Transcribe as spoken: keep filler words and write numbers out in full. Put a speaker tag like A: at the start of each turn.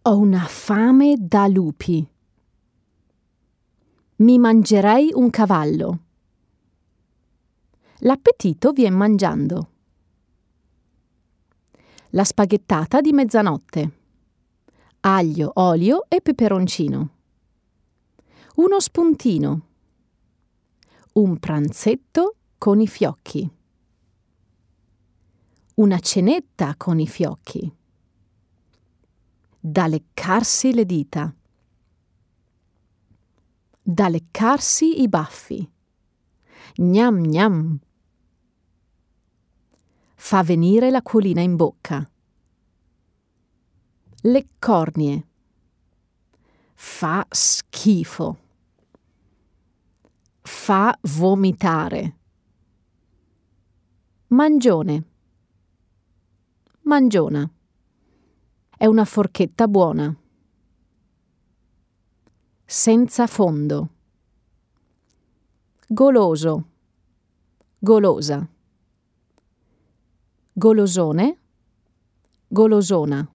A: Ho una fame da lupi. Mi mangerei un cavallo. L'appetito vien mangiando. La spaghettata di mezzanotte. Aglio, olio e peperoncino. Uno spuntino. Un pranzetto con i fiocchi. Una cenetta con i fiocchi. Da leccarsi le dita. Da leccarsi i baffi. Gnam gnam. Fa venire l'acquolina in bocca. Le cornie. Fa schifo. Fa vomitare. Mangione. Mangiona. È una forchetta buona. Senza fondo. Goloso. Golosa. Golosone. Golosona.